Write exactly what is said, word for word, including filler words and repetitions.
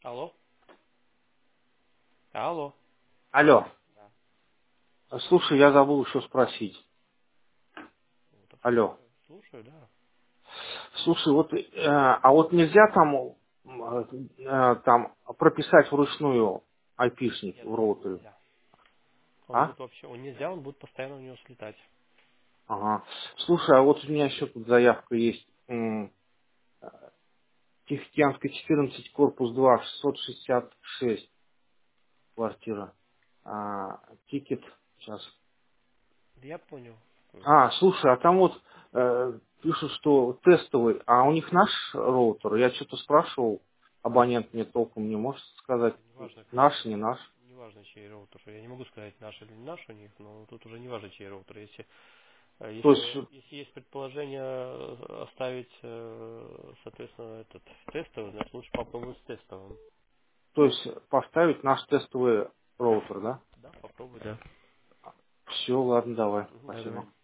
Алло? Алло? Алло. Да. Слушай, я забыл еще спросить. Ну, так Алло. слушаю, слушаю, да. Слушай, вот, э, а вот нельзя там, э, э, там прописать вручную айпишник Нет, в роутере? нельзя. Он А? будет вообще, он нельзя, он будет постоянно у него слетать. Ага. Слушай, а вот у меня еще тут заявка есть. М, Тихоокеанская четырнадцать, корпус два, шестьсот шестьдесят шесть, квартира. А, тикет, сейчас. Я понял. А, слушай, а там вот э, пишут, что тестовый, а у них наш роутер? Я что-то спрашивал, абонент мне толком не может сказать, Неважно, наш, не наш. неважно, чей роутер. Я не могу сказать, наш или не наш у них, но тут уже неважно, чей роутер. Если, э, То есть, если, если есть предположение э, оставить, э, соответственно, этот тестовый, значит лучше попробовать с тестовым. то есть поставить наш тестовый роутер, да? Да, попробуй, да. Все, ладно, давай, Мгм, да, давай. спасибо.